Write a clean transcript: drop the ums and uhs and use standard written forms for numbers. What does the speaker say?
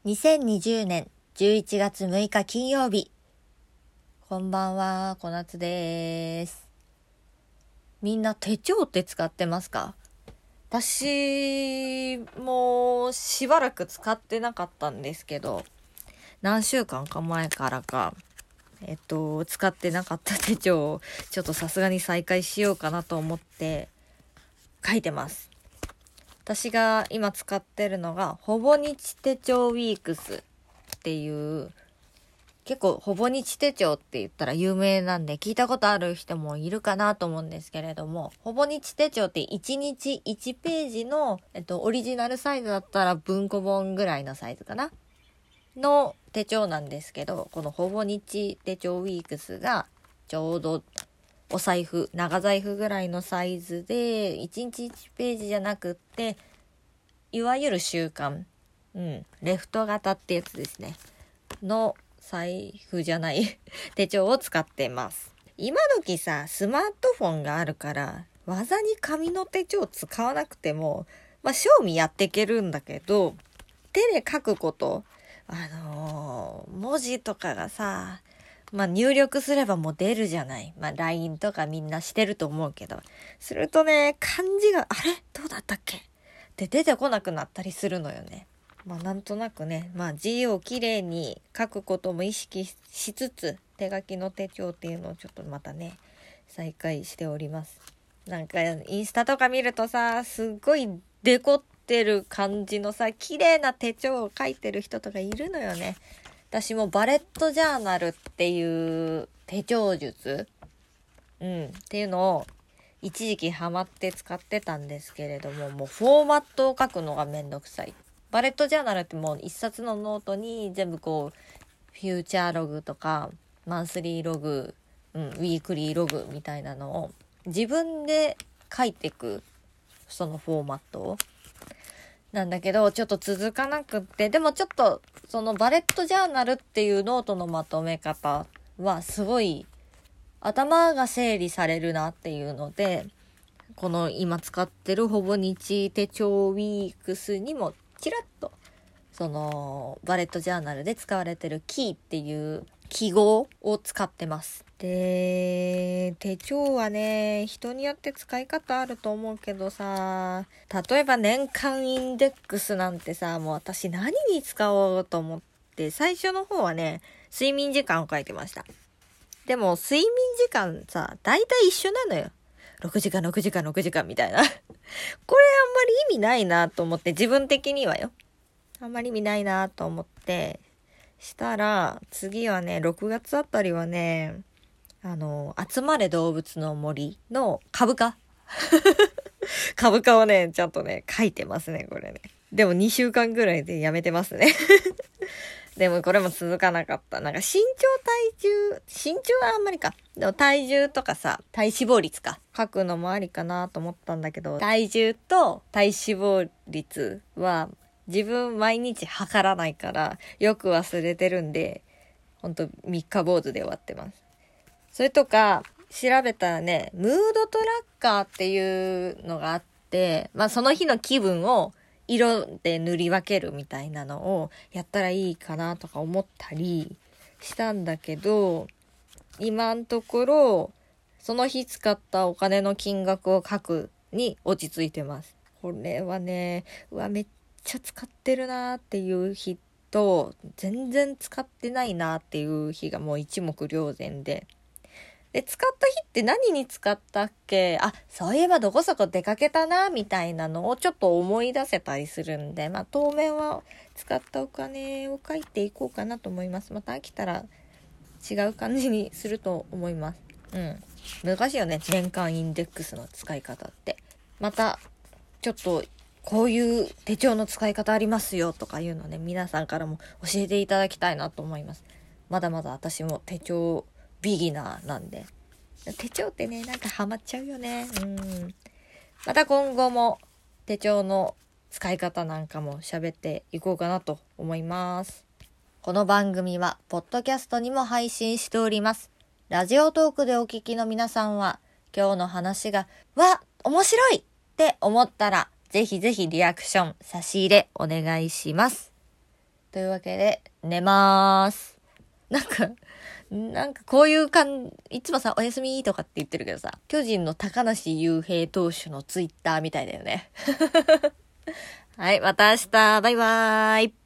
2020年11月6日金曜日。こんばんは、小夏です。みんな手帳って使ってますか？私もしばらく使ってなかったんですけど、何週間か前からか、使ってなかった手帳をちょっとさすがに再開しようかなと思って書いてます。私が今使ってるのがほぼ日手帳ウィークスっていう、結構ほぼ日手帳って言ったら有名なんで聞いたことある人もいるかなと思うんですけれども、ほぼ日手帳って1日1ページの、オリジナルサイズだったら文庫本ぐらいのサイズかなの手帳なんですけど、このほぼ日手帳ウィークスがちょうどお財布、長財布ぐらいのサイズで、1日1ページじゃなくって、いわゆる習慣、レフト型ってやつですね。の財布じゃない手帳を使ってます。今時さ、スマートフォンがあるから、わざに紙の手帳使わなくても、賞味やっていけるんだけど、手で書くこと、文字とかがさ、入力すればもう出るじゃない。LINE とかみんなしてると思うけど。するとね、漢字が、あれどうだったっけって出てこなくなったりするのよね。なんとなくね、字をきれいに書くことも意識しつつ、手書きの手帳っていうのをちょっとまたね、再開しております。なんか、インスタとか見るとさ、すっごいデコってる感じのさ、綺麗な手帳を書いてる人とかいるのよね。私もバレットジャーナルっていう手帳術、っていうのを一時期ハマって使ってたんですけれども、もうフォーマットを書くのがめんどくさい。バレットジャーナルってもう一冊のノートに全部こうフューチャーログとかマンスリーログ、ウィークリーログみたいなのを自分で書いていく、そのフォーマットをなんだけど、ちょっと続かなくって、でもちょっとそのバレットジャーナルっていうノートのまとめ方はすごい頭が整理されるなっていうので、この今使ってるほぼ日手帳ウィークスにもちらっとそのバレットジャーナルで使われてるキーっていう記号を使ってます。で、手帳はね、人によって使い方あると思うけどさ、例えば年間インデックスなんてさ、もう私何に使おうと思って、最初の方はね、睡眠時間を書いてました。でも睡眠時間さ、だいたい一緒なのよ。6時間6時間6時間みたいな。これあんまり意味ないなと思って、自分的にはよ。あんまり意味ないなと思って、したら、次はね、6月あたりはね、集まれ動物の森の株価株価をね、ちゃんとね、書いてますね、これね。でも2週間ぐらいでやめてますね。でもこれも続かなかった。なんか身長はあんまりか。でも体重とかさ、体脂肪率か。書くのもありかなと思ったんだけど、体重と体脂肪率は自分毎日測らないからよく忘れてるんで、ほんと三日坊主で終わってます。それとか、調べたらね、ムードトラッカーっていうのがあって、その日の気分を色で塗り分けるみたいなのをやったらいいかなとか思ったりしたんだけど、今のところ、その日使ったお金の金額を書くに落ち着いてます。これはね、めっちゃ使ってるなーっていう日と、全然使ってないなーっていう日がもう一目瞭然で、使った日って何に使ったっけ？そういえばどこそこ出かけたな、みたいなのをちょっと思い出せたりするんで、当面は使ったお金を書いていこうかなと思います。また飽きたら違う感じにすると思います。難しいよね、年間インデックスの使い方って。また、ちょっと、こういう手帳の使い方ありますよとかいうのね、皆さんからも教えていただきたいなと思います。まだまだ私も手帳ビギナーなんで。手帳ってね、なんかハマっちゃうよね。また今後も手帳の使い方なんかも喋っていこうかなと思います。この番組はポッドキャストにも配信しております。ラジオトークでお聞きの皆さんは、今日の話が面白いって思ったら、ぜひぜひリアクション差し入れお願いします。 というわけで、寝まーす。なんかこういういつもさ、おやすみとかって言ってるけどさ、巨人の高梨雄平投手のツイッターみたいだよね。はい、また明日、バイバーイ。